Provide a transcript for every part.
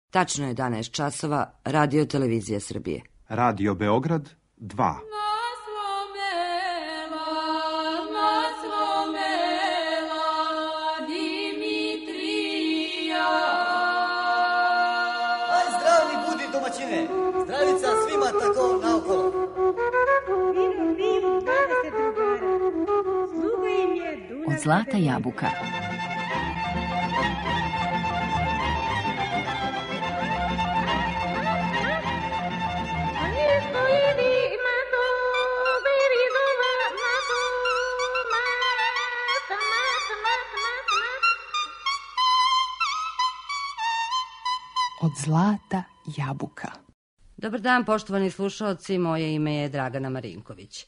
Tačno je 11 časova, Radio Televizija Srbije. Radio Beograd 2. Zdravica svima tako naokolo. Od Zlata jabuka. Od Zlata jabuka. Dobar dan, poštovani slušaoci, moje ime je Dragana Marinković.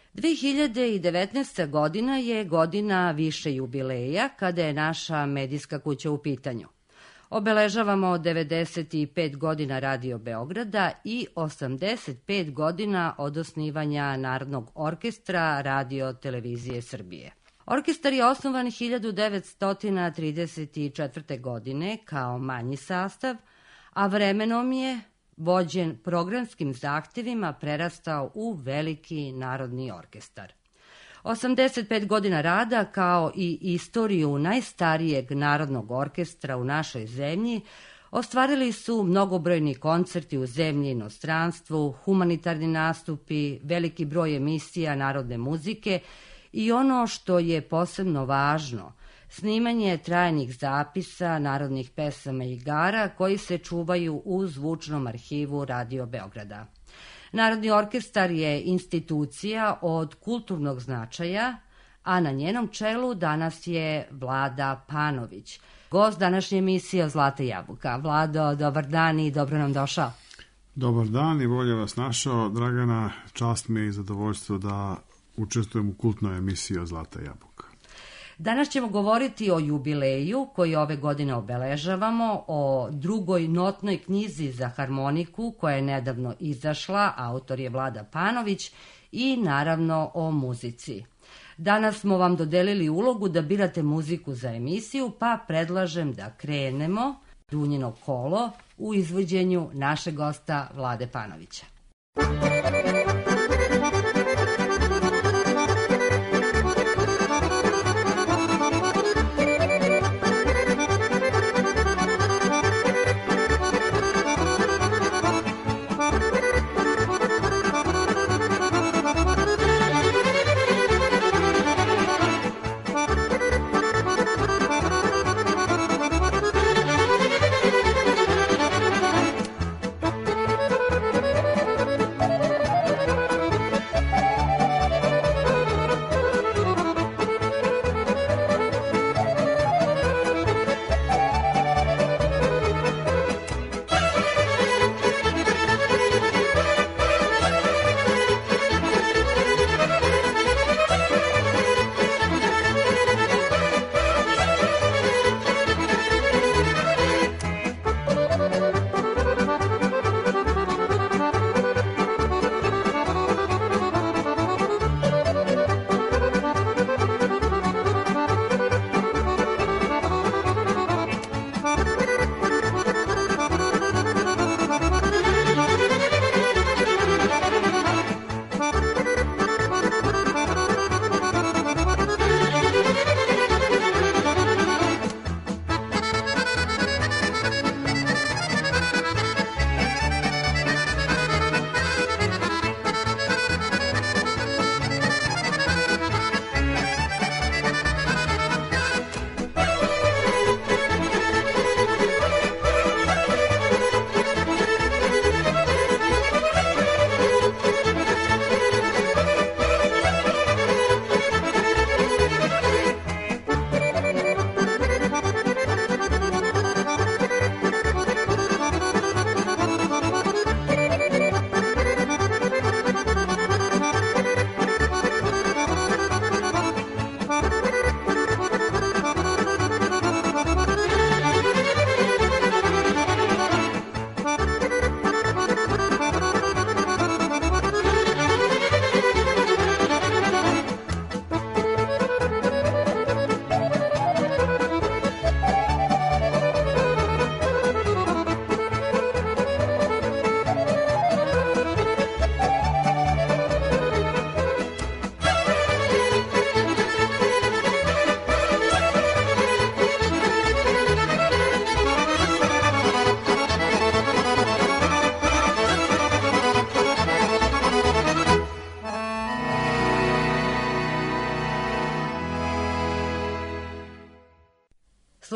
2019. godina je godina više jubileja kada je naša medijska kuća u pitanju. Obeležavamo 95 godina Radio Beograda i 85 godina od osnivanja Narodnog orkestra Radio Televizije Srbije. Orkestar je osnovan 1934. godine kao manji sastav, a vremenom je vođen programskim zahtevima prerastao u veliki narodni orkestar. 85 godina rada kao i istoriju najstarijeg narodnog orkestra u našoj zemlji ostvarili su mnogobrojni koncerti u zemlji i inostranstvu, humanitarni nastupi, veliki broj emisija narodne muzike i ono što je posebno važno, snimanje trajnih zapisa narodnih pesama i igara koji se čuvaju u zvučnom arhivu Radio Beograda. Narodni orkestar je institucija od kulturnog značaja, a na njenom čelu danas je Vlada Panović, gost današnje emisije Zlata jabuka. Vlado, dobar dan i dobro nam došao. Dobar dan i bolje vas našao, Dragana. Čast mi je i zadovoljstvo da učestvujem u kultnoj emisiji Zlata jabuka. Danas ćemo govoriti o jubileju koji ove godine obeležavamo, o drugoj notnoj knjizi za harmoniku koja je nedavno izašla, autor je Vlada Panović, i naravno o muzici. Danas smo vam dodelili ulogu da birate muziku za emisiju, pa predlažem da krenemo Dunjino kolo u izvođenju našeg gosta Vlade Panovića.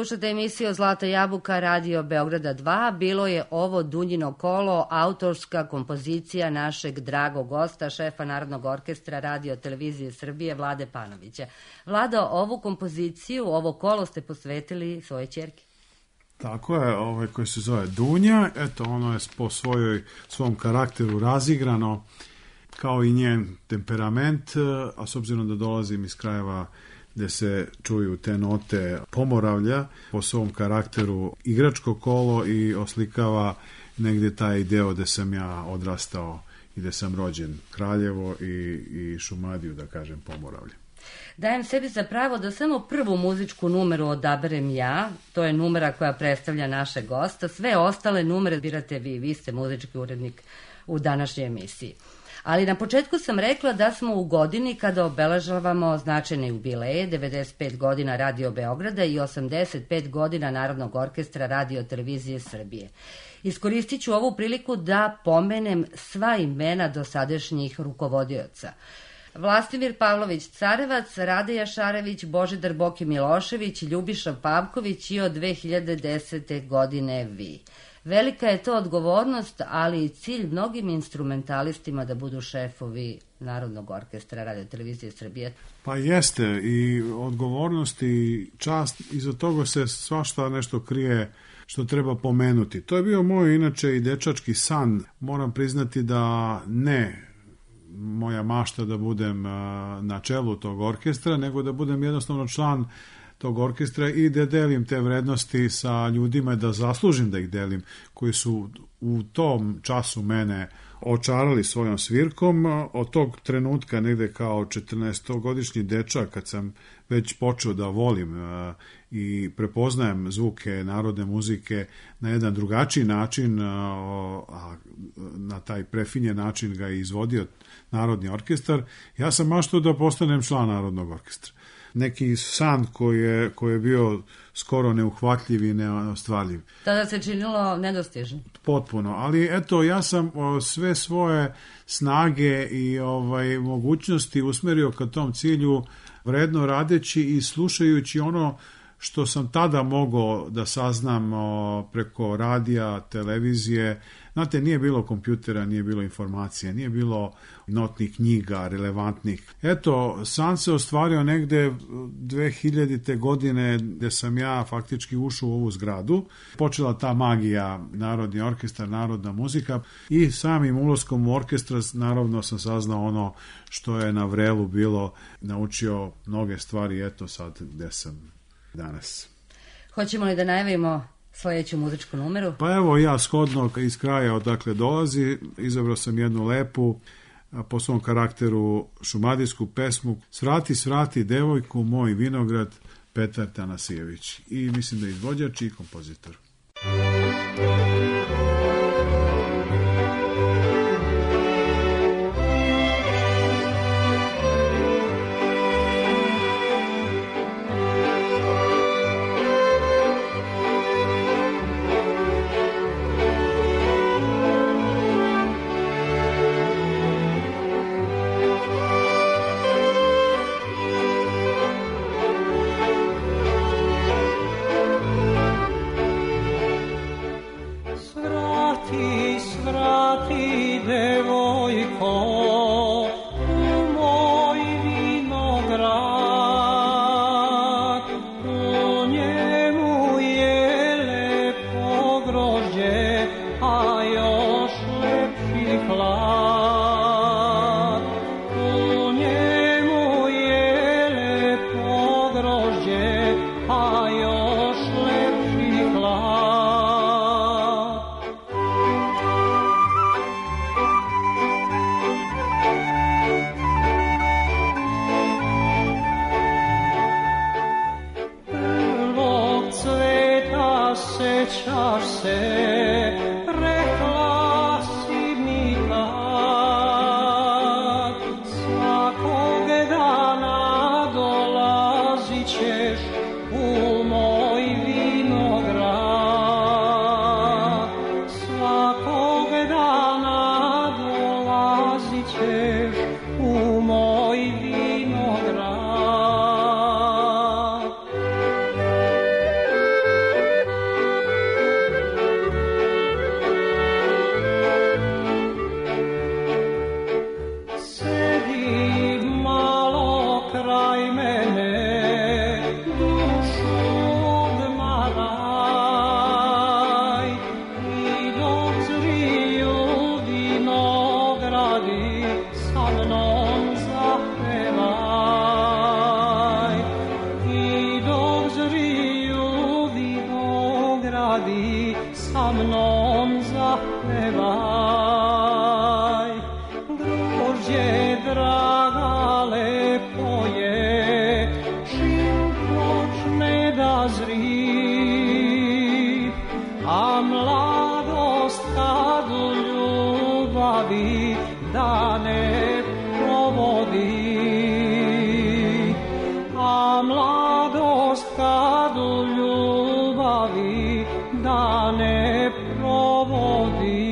slušate emisiju Zlata jabuka Radio Beograda 2. Bilo je ovo Dunjino kolo, autorska kompozicija našeg dragog gosta, šefa Narodnog orkestra Radio Televizije Srbije, Vlade Panovića. Vlado, ovu kompoziciju, ovo kolo ste posvetili svoje ćerki. Tako je, koji se zove Dunja. Eto, ono je po svom karakteru razigrano, kao i njen temperament, a s obzirom da dolazim iz krajeva gde se čuju te note Pomoravlja, po svom karakteru igračko kolo i oslikava negde taj deo gde sam ja odrastao i gde sam rođen, Kraljevo i Šumadiju, da kažem, Pomoravlje. Dajem sebi za pravo da samo prvu muzičku numeru odaberem ja, to je numera koja predstavlja našeg gosta, sve ostale numere birate vi ste muzički urednik u današnjoj emisiji. Ali na početku sam rekla da smo u godini kada obeležavamo značajne jubileje, 95 godina Radio Beograda i 85 godina Narodnog orkestra Radio Televizije Srbije. Iskoristit ću ovu priliku da pomenem sva imena dosadašnjih rukovodioca. Vlastimir Pavlović Carevac, Rade Jašarević, Božidar Boki Milošević, Ljubiša Pavković i od 2010. godine vi. Velika je to odgovornost, ali i cilj mnogim instrumentalistima da budu šefovi Narodnog orkestra Radio Televizije Srbije. Pa jeste, i odgovornost i čast, iza toga se svašta nešto krije što treba pomenuti. To je bio moj inače i dečački san. Moram priznati da ne moja mašta da budem na čelu tog orkestra, nego da budem jednostavno član tog orkestra i da delim te vrednosti sa ljudima, da zaslužim da ih delim, koji su u tom času mene očarali svojom svirkom. Od tog trenutka, negde kao 14-godišnji dečak, kad sam već počeo da volim i prepoznajem zvuke narodne muzike na jedan drugačiji način, a na taj prefinjen način ga je izvodio Narodni orkestar, ja sam maštao da postanem član Narodnog orkestra. Neki san koji je bio skoro neuhvatljiv i neostvarljiv. Tada se činilo nedostižno. Potpuno, ali eto, ja sam sve svoje snage i mogućnosti usmerio ka tom cilju, vredno radeći i slušajući ono što sam tada mogao da saznam preko radija, televizije. Znate, nije bilo kompjutera, nije bilo informacija, nije bilo notnih knjiga, relevantnih. Eto, san se ostvario negde 2000. godine gde sam ja faktički ušao u ovu zgradu. Počela ta magija, Narodni orkestar, narodna muzika i samim ulaskom u orkestra naravno sam saznao ono što je na vrelu bilo, naučio mnoge stvari, eto sad gde sam danas. Hoćemo li da najavimo sledeću muzičku numeru? Pa evo, ja shodno iz kraja odakle dolazi, izabrao sam jednu lepu, po svom karakteru šumadijsku pesmu Svrati, svrati devojku, moj vinograd, Petar Tanasijević. I mislim da je izvođač i kompozitor. Sećaš se zapevaj, grožđe draga lepo je, čim počne da zri, a mladost kad u ljubavi dane provodi, a mladost kad u ljubavi dane provodi.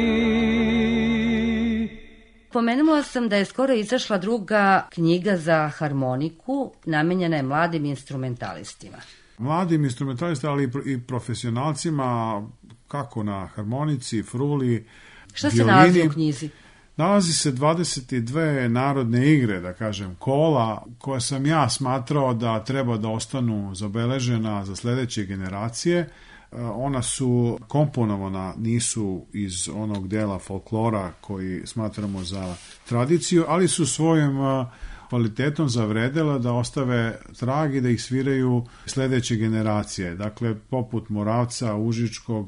Pomenula sam da je skoro izašla druga knjiga za harmoniku, namenjena je mladim instrumentalistima. Mladim instrumentalistima, ali i profesionalcima, kako na harmonici, fruli, Šta se violini. nalazi u knjizi? Nalazi se 22 narodne igre, da kažem, kola, koje sam ja smatrao da treba da ostanu zabeležena za sledeće generacije. Ona su komponovana, nisu iz onog dela folklora koji smatramo za tradiciju, ali su svojim kvalitetom zavredela da ostave trag i da ih sviraju sledeće generacije. Dakle, poput Moravca, Užičkog,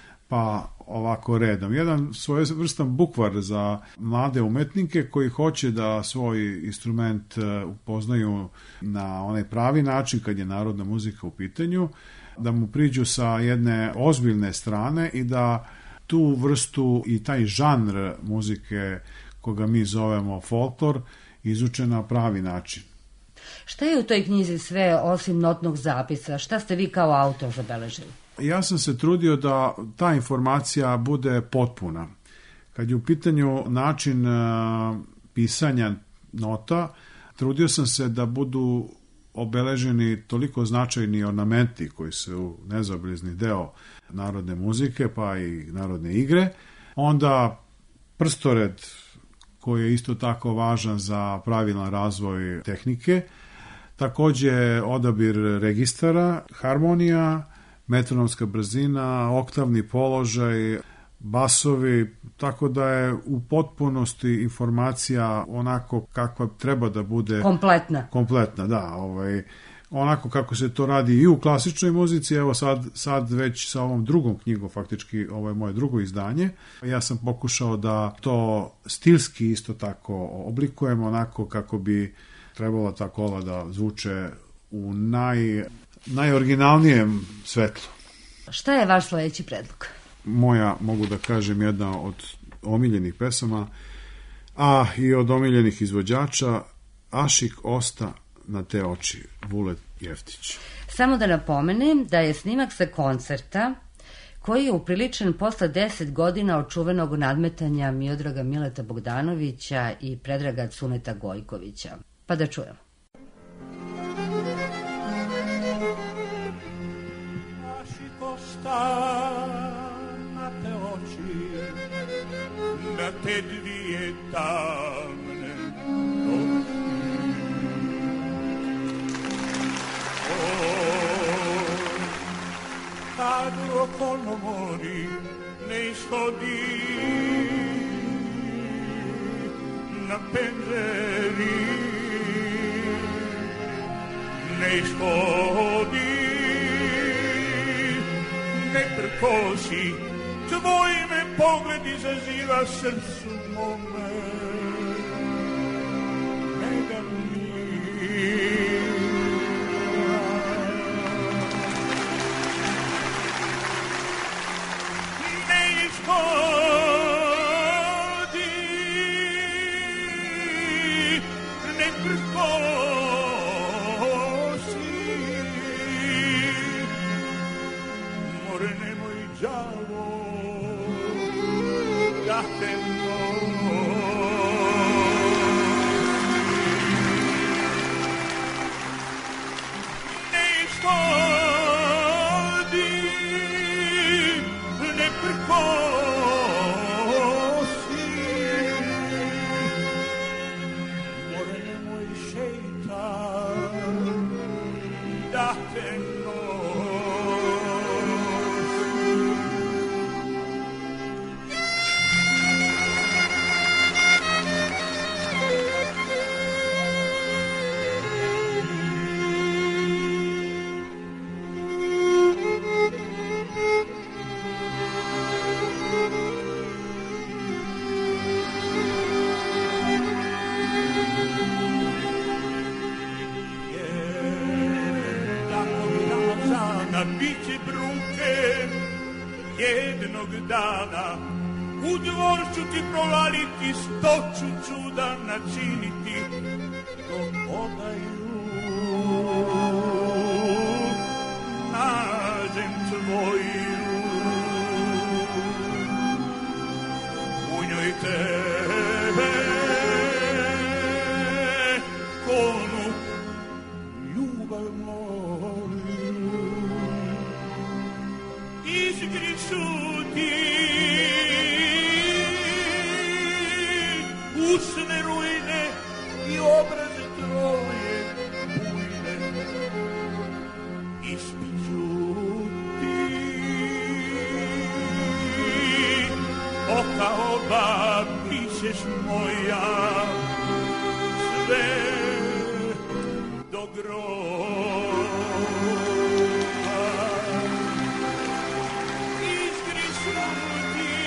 pa ovako redom. Jedan svojevrstan bukvar za mlade umetnike koji hoće da svoj instrument upoznaju na onaj pravi način kad je narodna muzika u pitanju, da mu priđu sa jedne ozbiljne strane i da tu vrstu i taj žanr muzike koga mi zovemo folklor izuče na pravi način. Šta je u toj knjizi sve osim notnog zapisa? Šta ste vi kao autor zabeležili? Ja sam se trudio da ta informacija bude potpuna. Kad je u pitanju način pisanja nota, trudio sam se da budu obeleženi toliko značajni ornamenti koji su nezaobilazni deo narodne muzike pa i narodne igre. Onda prstored koji je isto tako važan za pravilan razvoj tehnike. Takođe odabir registara, harmonija, metronomska brzina, oktavni položaj, basovi, tako da je u potpunosti informacija onako kakva treba da bude... Kompletna, da. Onako kako se to radi i u klasičnoj muzici, evo sad već sa ovom drugom knjigom, faktički ovo je moje drugo izdanje, ja sam pokušao da to stilski isto tako oblikujem, onako kako bi trebalo ta kola da zvuče u najoriginalnijem svetlu. Šta je vaš sledeći predlog? Moja, mogu da kažem, jedna od omiljenih pesama, a i od omiljenih izvođača, Ašik osta na te oči, Vulet Jeftić. Samo da napomenem da je snimak sa koncerta koji je upriličen posle 10 godina od čuvenog nadmetanja Miodraga Mileta Bogdanovića i Predraga Cuneta Gojkovića. Pa da čujemo. Na te oči, na te dvije tamne noći. Kad okolo mori ne ishodi na penzeri, ne ishodi, ne prkosi, tvoj me pogled izaziva srcu mome. Ne da mi ne ishodi, ne prkosi, more nemoj đavo da te ne ishodi, ne prkosi, more nemoj šeitan da te nosi. jednog dana u dvor ću ti provaliti, 100 ću čuda načiniti, dok odaju nađem tvoju. U njoj tebe konu ljubav moju. Izgrišu ti usne rujne i obraze tvoje bujne. Ispiću ti oka oba, bićeš moja sve do groba. Izgrišu ti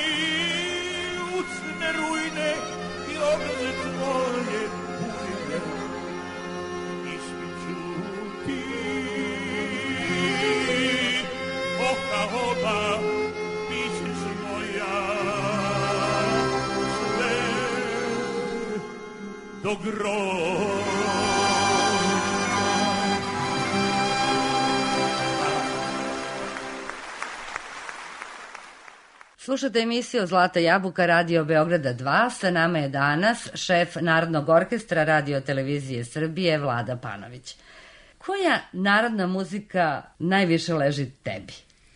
usne rujne i obraze tvoje bujne. Ispiću ti oka oba, bićeš moja sve do groba. Slušate emisiju Zlata jabuka Radio Beograda 2. Sa nama je danas šef Narodnog orkestra Radio televizije Srbije Vlada Panović. Koja narodna muzika najviše leži tebi?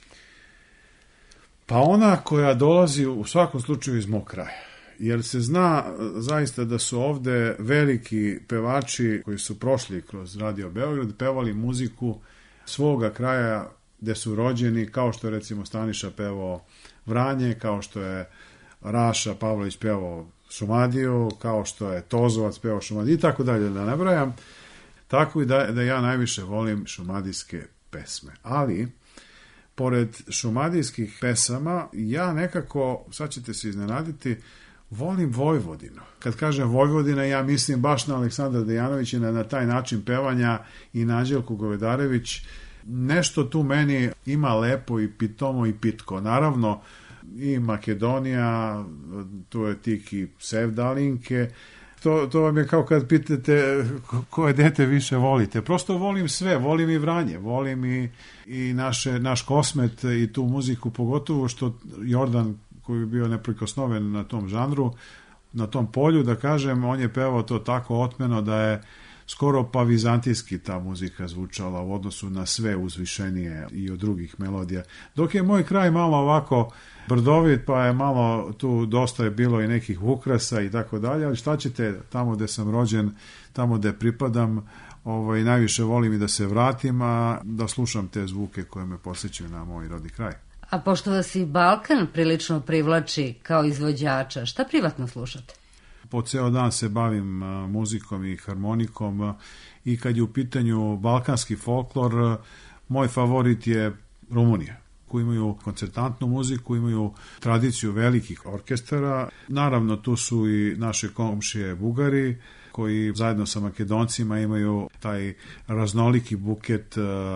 Pa ona koja dolazi u svakom slučaju iz mog kraja. Jer se zna zaista da su ovde veliki pevači koji su prošli kroz Radio Beograd pevali muziku svoga kraja gde su rođeni, kao što je recimo Staniša pevao Vranje, kao što je Raša Pavlović pevao Šumadiju, kao što je Tozovac pevao Šumadiju i tako dalje, da ne brajam. Tako i da ja najviše volim šumadijske pesme. Ali, pored šumadijskih pesama, ja nekako, sad ćete se iznenaditi, volim Vojvodinu. Kad kažem Vojvodina, ja mislim baš na Aleksandra Dejanovića, na taj način pevanja i na Anđelku Govedarević. Nešto tu meni ima lepo i pitomo i pitko. Naravno, i Makedonija, tu je Tiki Sevdalinke. To vam je kao kad pitate koje dete više volite. Prosto volim sve, volim i Vranje, volim i naš Kosmet i tu muziku, pogotovo što Jordan, koji je bio neprikosnoven na tom žanru, na tom polju, da kažem, on je pevao to tako otmeno da je skoro pa vizantijski ta muzika zvučala u odnosu na sve uzvišenije i od drugih melodija. Dok je moj kraj malo ovako brdovit, pa je malo tu dosta je bilo i nekih ukrasa i tako dalje, ali šta ćete, tamo gde sam rođen, tamo gde pripadam, najviše volim i da se vratim, a da slušam te zvuke koje me posjećaju na moj rodni kraj. A pošto vas i Balkan prilično privlači kao izvođača, šta privatno slušate? Po ceo dan se bavim muzikom i harmonikom i kad je u pitanju balkanski folklor, moj favorit je Rumunija, koji imaju koncertantnu muziku, imaju tradiciju velikih orkestara. Naravno, tu su i naše komšije Bugari, koji zajedno sa Makedoncima imaju taj raznoliki buket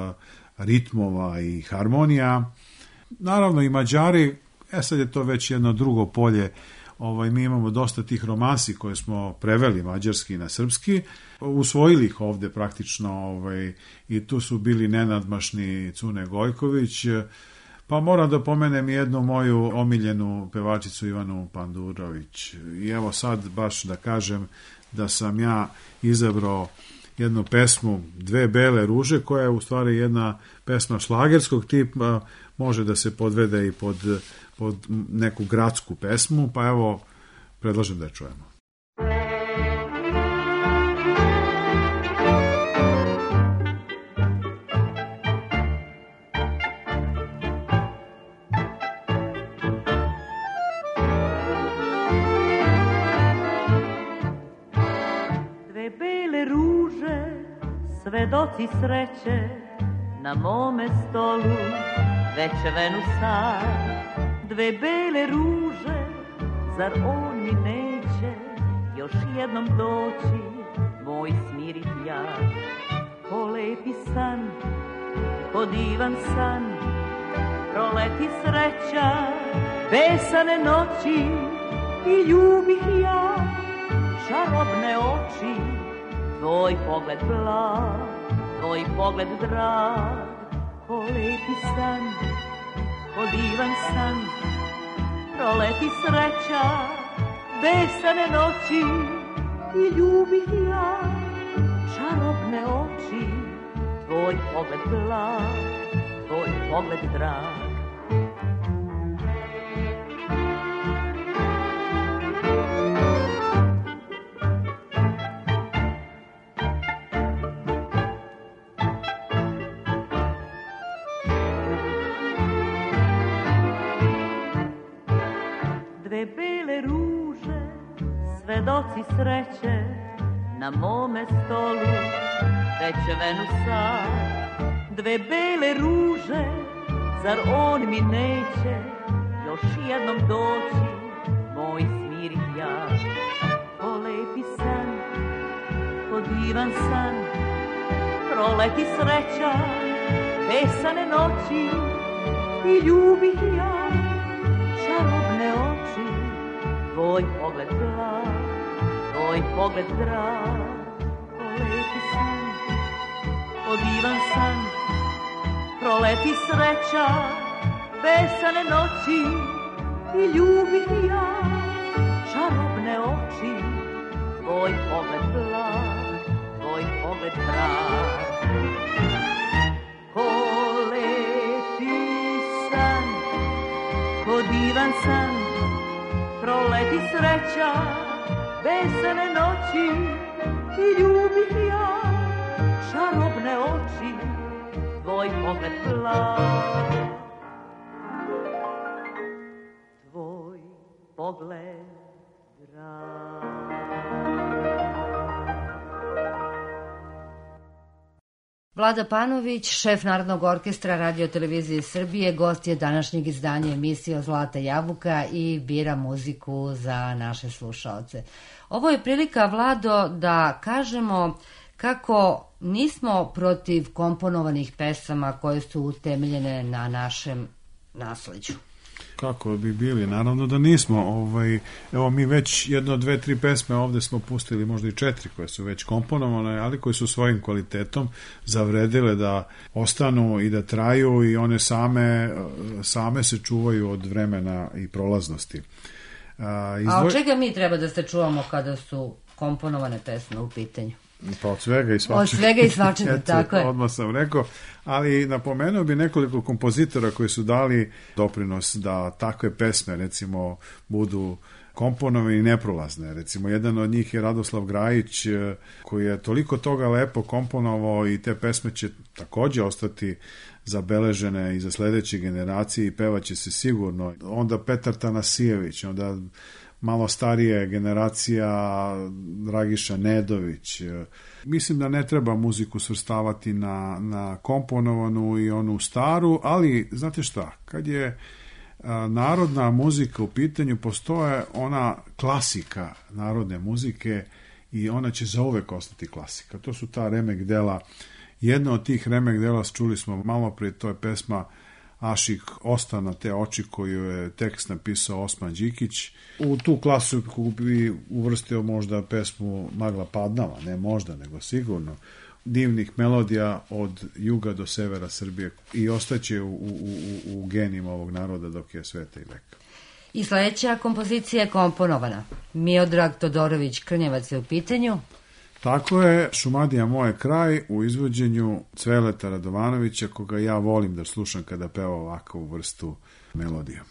ritmova i harmonija. Naravno i Mađari, sad je to već jedno drugo polje. Mi imamo dosta tih romansi koje smo preveli mađarski na srpski, usvojili ih ovde praktično i tu su bili nenadmašni Cune Gojković, pa moram da pomenem jednu moju omiljenu pevačicu Ivanu Pandurović. I evo sad baš da kažem da sam ja izabrao jednu pesmu Dve bele ruže, koja je u stvari jedna pesma šlagerskog tipa, može da se podvede i pod neku gradsku pesmu, pa evo, predlažem da je čujemo. Dve bele ruže, svedoci sreće, na mome stolu već Venusa. Dve bele ruže, zar on mi neće još jednom doći, moj smirit jad. Ko lepi san, ko divan san, proleti sreća, besane noći i ljubih ja, čarobne oči, tvoj pogled blag, tvoj pogled drag, ko lepi san, ko divan san, proleti sreća, besane noći i ljubih ja, čarobne oči, tvoj pogled blag, tvoj pogled drag. Dve bele ruže, svedoci sreće, na mome stolu već Venusa. Dve bele ruže, zar on mi neće još jednom doći, moj smirih ja. Ko lepi san, ko divan san, proleti sreća, besane noći i ljubih ja, čarobne oči, tvoj pogled blag, tvoj pogled drag, ko lepi san, ko divan san, proleti sreća, besane noći i ljubih ja, čarobne oči, tvoj pogled blag, tvoj pogled drag. Ko lepi san, ko divan san, proleti sreća, besane noći i ljubih ja, čarobne oči, tvoj pogled blag, tvoj pogled drag. Vlada Panović, šef Narodnog orkestra Radio televizije Srbije, gost je današnjeg izdanja emisije Zlata jabuka i bira muziku za naše slušaoce. Ovo je prilika, Vlado, da kažemo kako nismo protiv komponovanih pesama koje su utemeljene na našem nasleđu. Kako bi bili? Naravno da nismo. Evo mi već 1, 2, 3 pesme ovde smo pustili, možda i 4 koje su već komponovane, ali koje su svojim kvalitetom zavredile da ostanu i da traju i one same se čuvaju od vremena i prolaznosti. A od čega mi treba da se čuvamo kada su komponovane pesme u pitanju? Pa od svega i svačega. Od svega i svačega, tako je. Odmah sam rekao, ali napomenuo bi nekoliko kompozitora koji su dali doprinos da takve pesme, recimo, budu komponovane i neprolazne. Recimo, jedan od njih je Radoslav Grajić, koji je toliko toga lepo komponovao i te pesme će takođe ostati zabeležene i za sledeće generacije i pevaće se sigurno. Onda Petar Tanasijević, onda malo starije generacija Dragiša Nedović. Mislim da ne treba muziku svrstavati na komponovanu i onu staru, ali znate šta, kad je narodna muzika u pitanju, postoje ona klasika narodne muzike i ona će zauvek ostati klasika. To su ta remek dela. Jedna od tih remek dela, čuli smo malo prije, to je pesma Ašik Ostana te oči, koju je tekst napisao Osman Đikić. U tu klasu bi uvrstio možda pesmu Magla Padnava, ne možda, nego sigurno, divnih melodija od juga do severa Srbije i ostaće u genima ovog naroda dok je sveta i veka. I sledeća kompozicija je komponovana. Miodrag Todorović Krnjevac je u pitanju. Tako je, Šumadija moje kraj u izvođenju Cveleta Radovanovića, koga ja volim da slušam kada peva ovakvu vrstu melodija.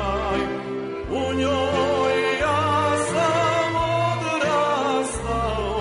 U njoj ja sam odrastao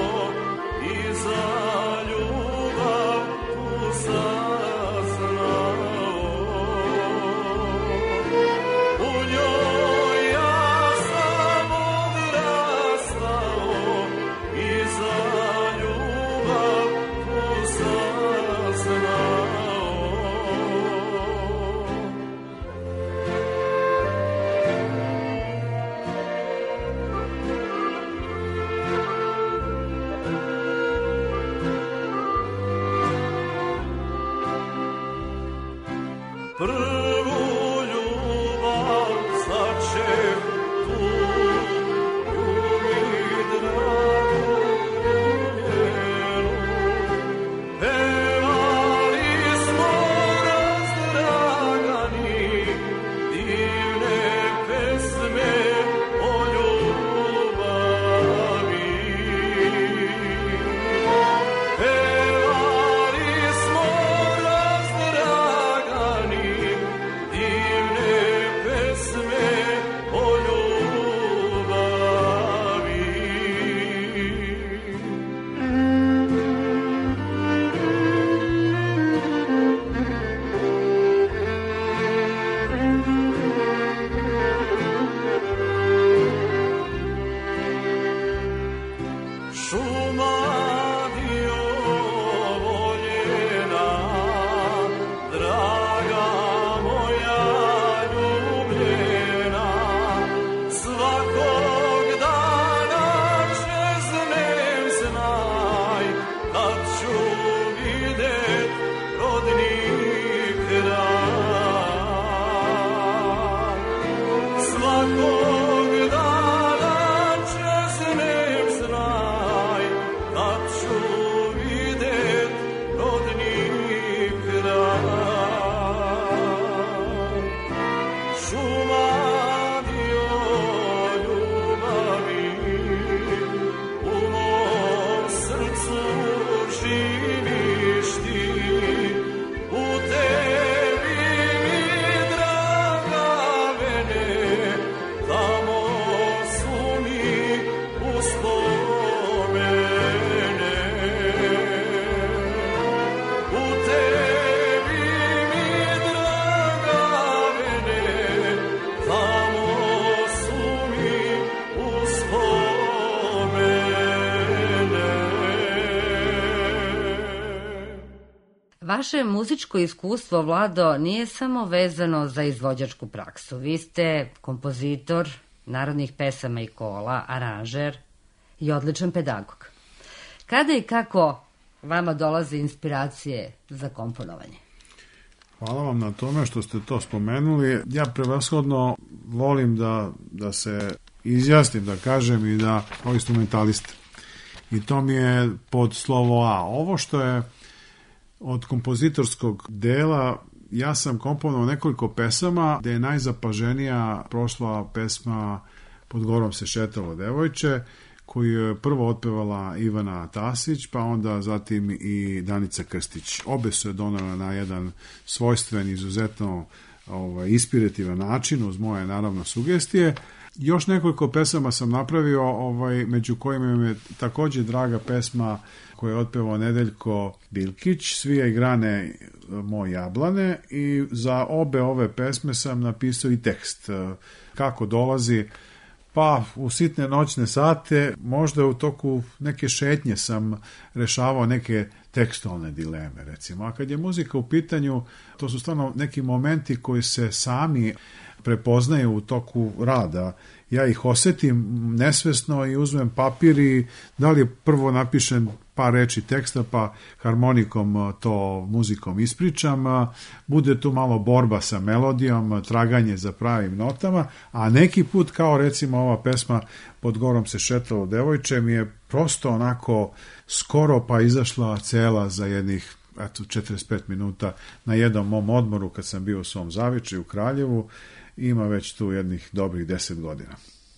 Vaše muzičko iskustvo, Vlado, nije samo vezano za izvođačku praksu. Vi ste kompozitor narodnih pesama i kola, aranžer i odličan pedagog. Kada i kako vama dolaze inspiracije za komponovanje? Hvala vam na tome što ste to spomenuli. Ja prevashodno volim da se izjasnim, da kažem i da kao instrumentalista. I to mi je pod slovo A. Ovo što je od kompozitorskog dela, ja sam komponovao nekoliko pesama, gde je najzapaženija prošla pesma Pod gorom se šetalo devojče, koju je prvo otpevala Ivana Tasić, pa onda zatim i Danica Krstić. Obe su je donela na jedan svojstven, izuzetno inspirativan način, uz moje, naravno, sugestije. Još nekoliko pesama sam napravio, među kojima je takođe draga pesma koju je otpevao Nedeljko Bilkić, Svija i grane moj jablane, i za obe ove pesme sam napisao i tekst. Kako dolazi? Pa u sitne noćne sate, možda u toku neke šetnje sam rešavao neke tekstualne dileme, recimo. A kad je muzika u pitanju, to su stvarno neki momenti koji se sami prepoznaju u toku rada. Ja ih osetim nesvesno i uzmem papir i da li je prvo napišem par reči teksta, pa harmonikom to muzikom ispričam, bude tu malo borba sa melodijom, traganje za pravim notama, a neki put, kao recimo ova pesma Pod gorom se šetalo devojče, mi je prosto onako skoro pa izašla cela za jednih 45 minuta na jednom mom odmoru kad sam bio u svom Zavičaju u Kraljevu. Ima već tu jednih dobrih 10 godina.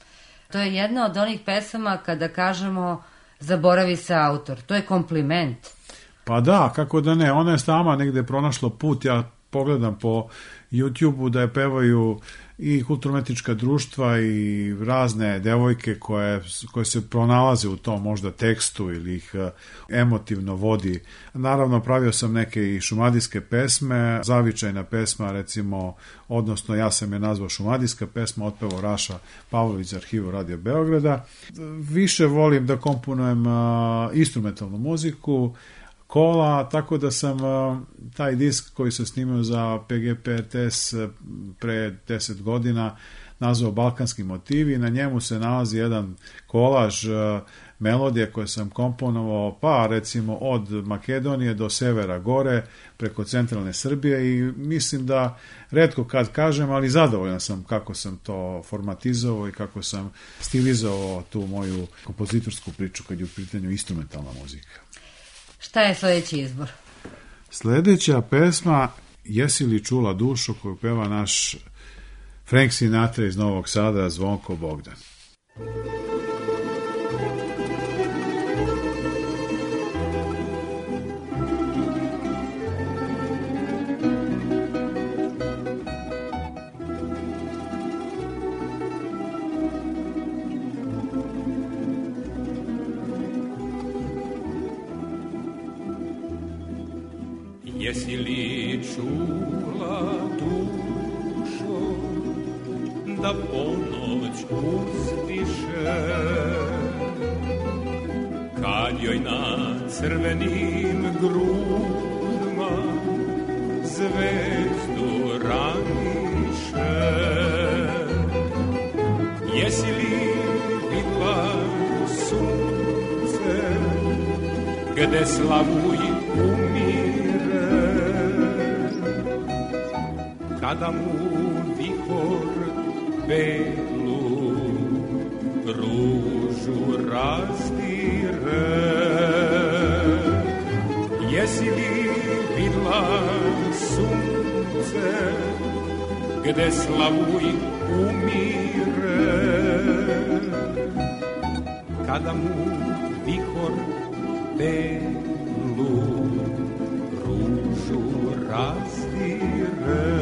To je jedna od onih pesama kada kažemo zaboravi se autor. To je kompliment. Pa da, kako da ne. Ona je sama negde pronašla put. Ja pogledam po YouTube-u da je pevaju i kulturno-umetnička društva i razne devojke koje se pronalaze u tom možda tekstu ili ih emotivno vodi. Naravno, pravio sam neke i šumadijske pesme, zavičajna pesma, recimo, odnosno ja sam je nazvao šumadijska pesma, otpevao Raša Pavlović za Arhivu Radio Beograda. Više volim da komponujem instrumentalnu muziku, kola, tako da sam taj disk koji sam snimao za PGP RTS pre 10 godina nazvao Balkanski motivi. Na njemu se nalazi jedan kolaž melodije koje sam komponovao, pa recimo od Makedonije do severa gore, preko centralne Srbije, i mislim da retko kad kažem, ali zadovoljan sam kako sam to formatizovao i kako sam stilizovao tu moju kompozitorsku priču kad je u pitanju instrumentalna muzika. Šta je sledeći izbor? Sledeća pesma Jesi li čula dušo, koju peva naš Frank Sinatra iz Novog Sada, Zvonko Bogdan. Jesi li čula dušo da ponoć uzdiše, kad joj na crvenim grudima zvezdu raniše? Jesi li vidla sunce gde slavuj umire, kada mu vihor belu ružu razdire? Jesi li vidla sunce gde slavuj umire, kada mu vihor belu ružu razdire?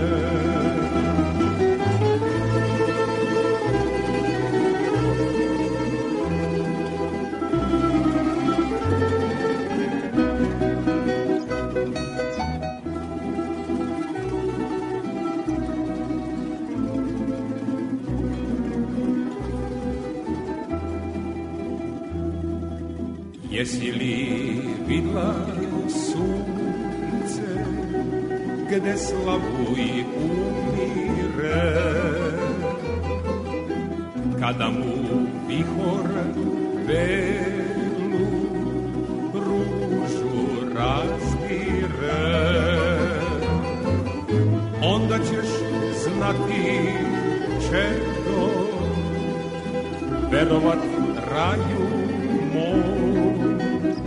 Jesi li vidla sunce srce gde slavu i umire. Kada mu vihor belu ružu razdire, onda ćeš znati čedo, verovat raju mom,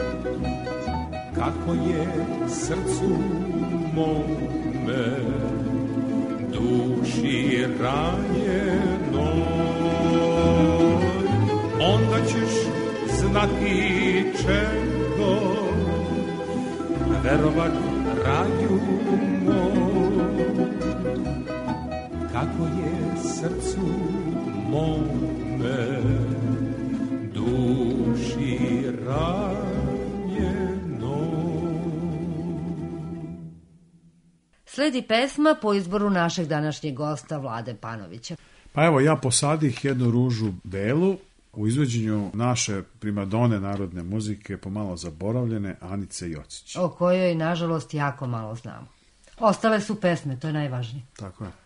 kako je srcu mome, duši ranjeno. Onda ćeš znati čedo, verovat raju mom, kako je srcu mome, duši ranjeno. Sledi pesma po izboru našeg današnjeg gosta Vlade Panovića. Pa evo, ja posadih jednu ružu belu u izvođenju naše primadone narodne muzike, pomalo zaboravljene, Anice Jocić. O kojoj, nažalost, jako malo znamo. Ostale su pesme, to je najvažnije. Tako je.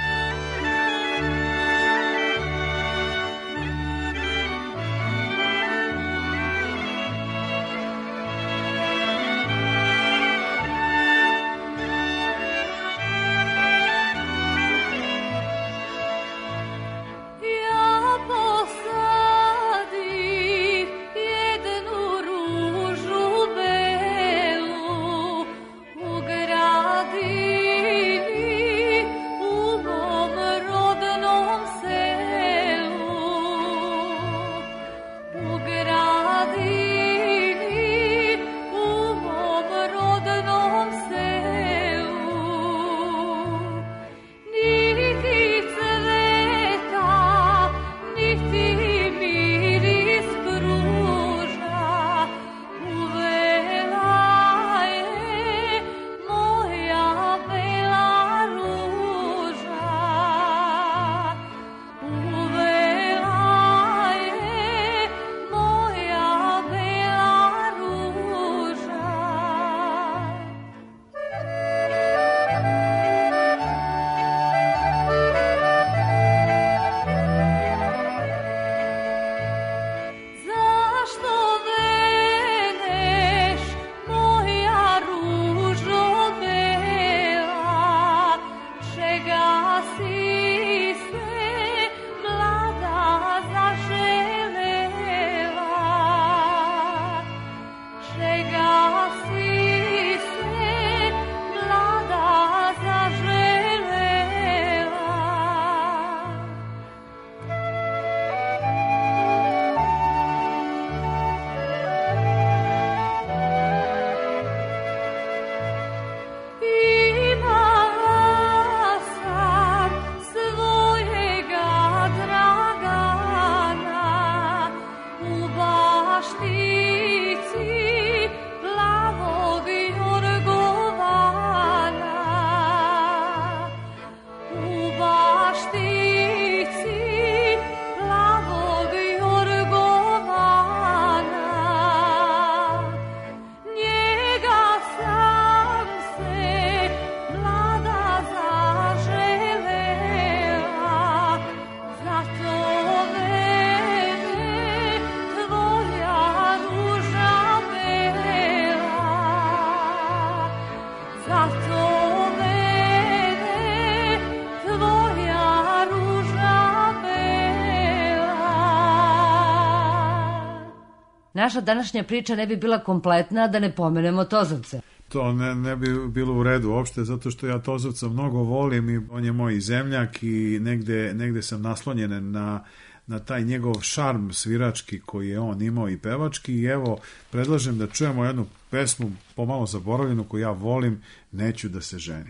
Naša današnja priča ne bi bila kompletna da ne pomenemo Tozovce. To ne bi bilo u redu uopšte, zato što ja Tozovca mnogo volim i on je moj zemljak i negde sam naslonjen na taj njegov šarm svirački koji je on imao i pevački. I evo, predlažem da čujemo jednu pesmu pomalo zaboravljenu koju ja volim, Neću da se ženim.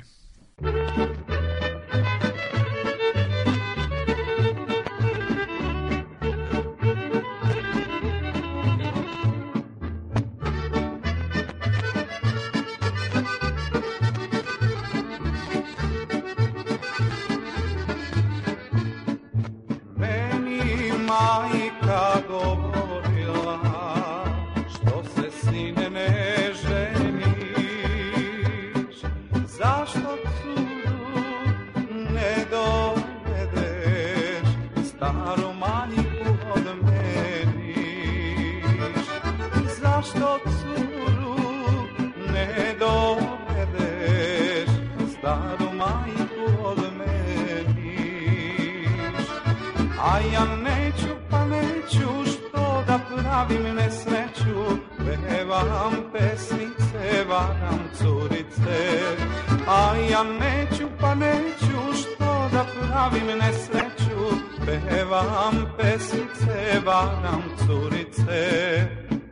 Majka govorila, što se sine ne ženi, staru majku odmeniš. A ja neću, pa neću, što da pravim nesreću, pevam pesmice, varam curice. A ja neću, pa neću, što da pravim nesreću, pevam pesmice, varam curice.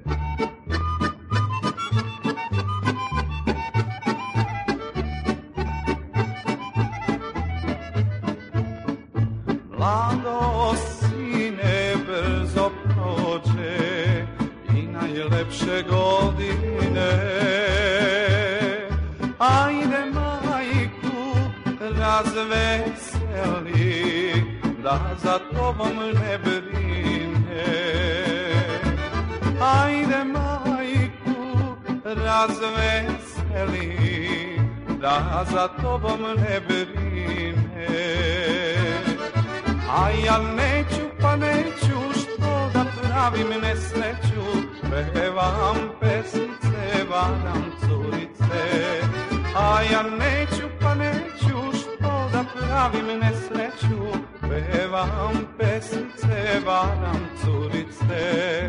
Mladost, sine, brzo prođe i najlepše godine. Ajde, majku, razveseli, da za tobom ne brine. Ajde, majku, razveseli, da za tobom ne brine. A ja neću, pa neću, što da pravim nesreću, pevam pesmice, varam curice. A ja neću, pa neću, što da pravim nesreću, pevam pesmice, varam curice.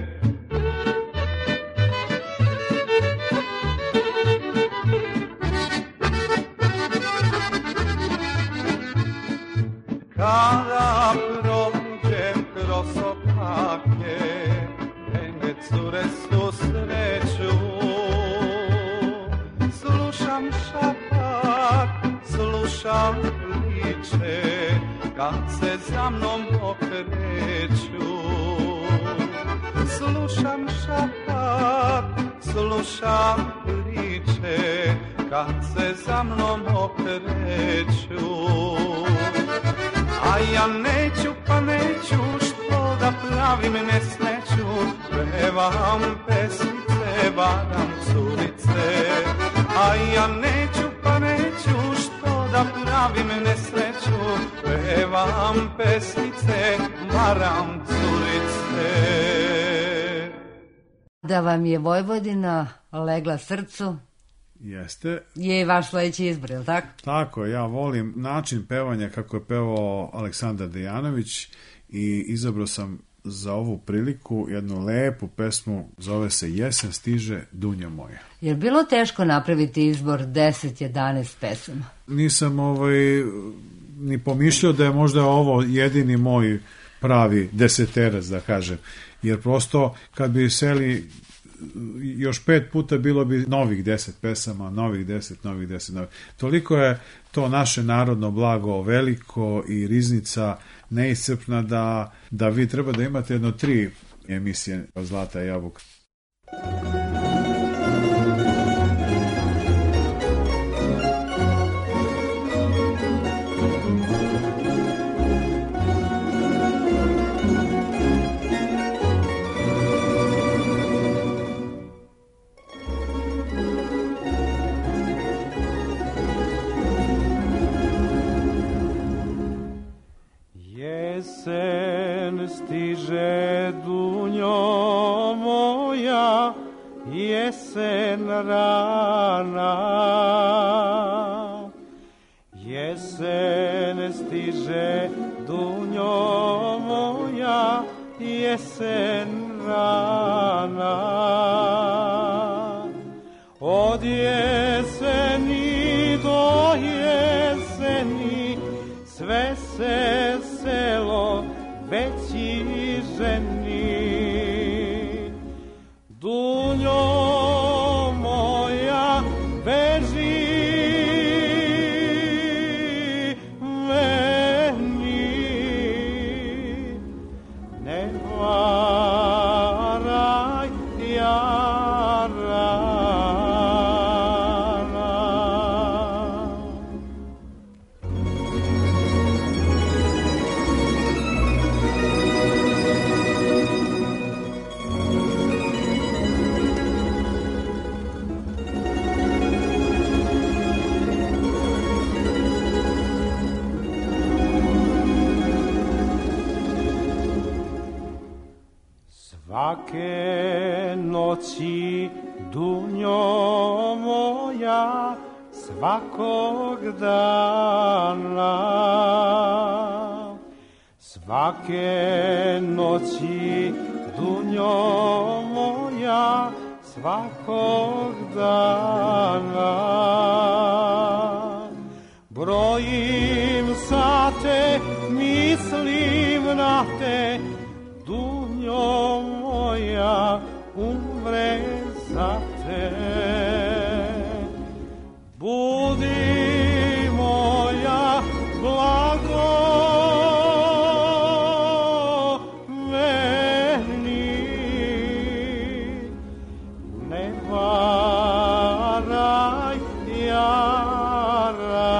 Kada prođem kroz opake, mene cure susreću. Slušam šapat, slušam priče, kad se za mnom okreću. Slušam šapat, slušam priče, kad se za mnom okreću. A ja neću, pa neću, što da pravim nesreću, pevam pesmice, varam curice. A ja neću, pa neću, što da pravim nesreću, pevam pesmice, varam curice. Da vam je Vojvodina legla srcu, jeste, je vaš sledeći izbor, je li tako? Tako, ja volim način pevanja kako je pevao Aleksandar Dejanović i izabrao sam za ovu priliku jednu lepu pesmu, zove se Jesen stiže, Dunjo moja. Je li bilo teško napraviti izbor 10-11 pesama? Nisam ni pomišljao da je možda ovo jedini moj pravi deseterac, da kažem, jer prosto kad bi seli još 5 puta bilo bi novih 10 pesama, novih 10. Toliko je to naše narodno blago veliko i riznica neiscrpna da vi treba da imate jedno 3 emisije Zlata jabuka. Jesen stiže, Dunjo moja, jesen rana. Jesen stiže, Dunjo moja, jesen rana. Od jeseni do jeseni sve se selo već i ženi. Dunjo moja, veži meni, ne varaj jarana. Svake noći, Dunjo moja, svakog dana, svake noći, dunjo moja, svakog dana. Brojim sate, mislim na te, dunjo moja, umre za te. Budi moja blago meni, ne varaj jarana.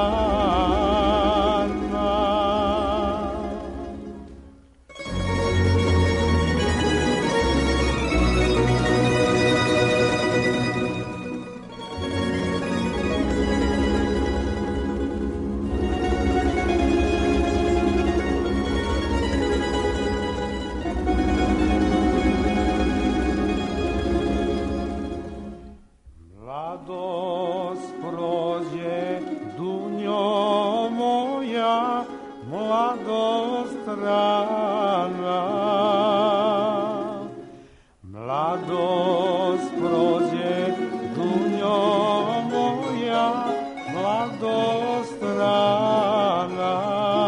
Mladost prođe, dunjo moja, mladost rana. Mladost prođe, dunjo moja, mladost rana.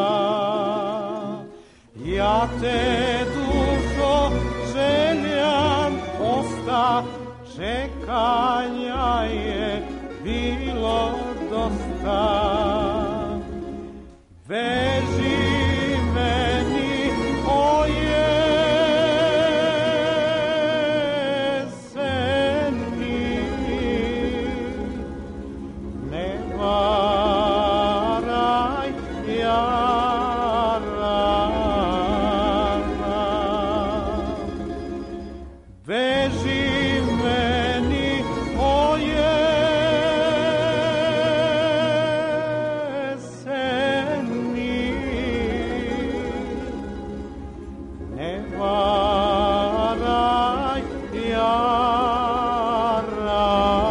Ja te, dušo, željam osta, čekanja je bilo dosta. Veži meni o jeseni, ne varaj jarana. Veži meni o jeseni, ne varaj jarana.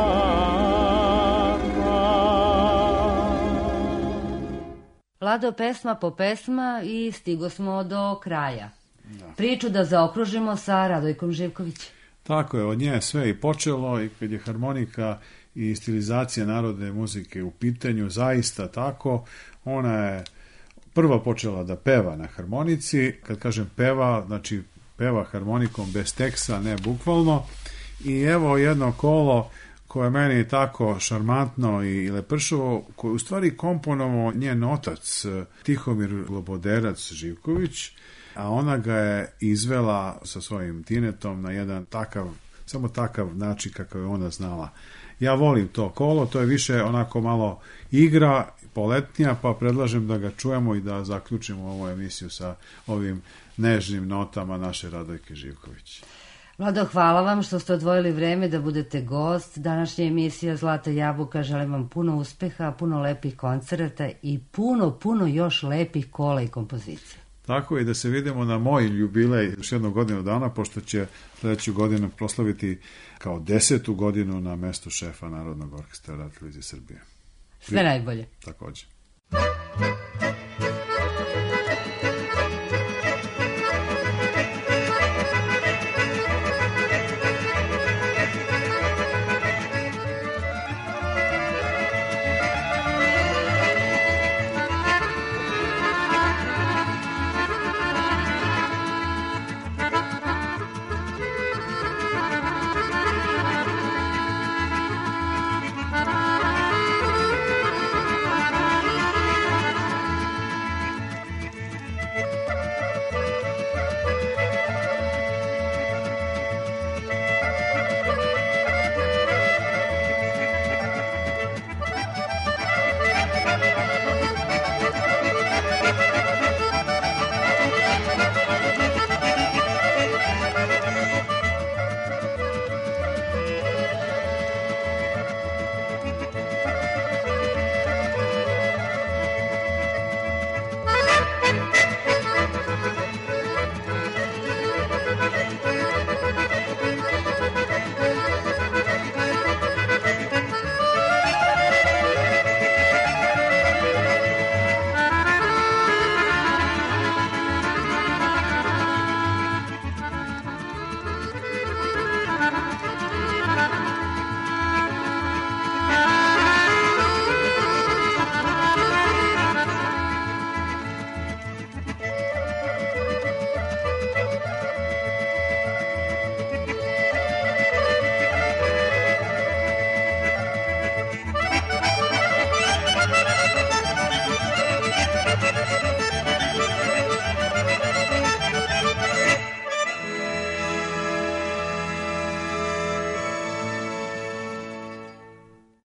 Lado, pesma po pesma i stigo smo do kraja. Priču da zaokružimo sa Radojkom Živković. Tako je, od nje sve i počelo i kad je harmonika i stilizacija narodne muzike u pitanju, zaista tako, ona je prva počela da peva na harmonici. Kad kažem peva, znači peva harmonikom bez teksta, ne bukvalno. I evo jedno kolo koje meni je tako šarmantno i lepršavo, koje u stvari komponovao njen otac Tihomir Loboderac Živković, a ona ga je izvela sa svojim tinetom na jedan takav, samo takav način kakav je ona znala. Ja volim to kolo, to je više onako malo igra, poletnija, pa predlažem da ga čujemo i da zaključimo ovu emisiju sa ovim nežnim notama naše Radojke Živković. Vlado, hvala vam što ste odvojili vreme da budete gost. Današnja emisija Zlata jabuka, želim vam puno uspeha, puno lepih koncerata i puno još lepih kola i kompozicija. Tako je, da se vidimo na moj jubilej još jednu godinu dana, pošto će sledeću godinu proslaviti kao 10. godinu na mestu šefa Narodnog orkestra Radio Televizije Srbije. Sve najbolje. Takođe.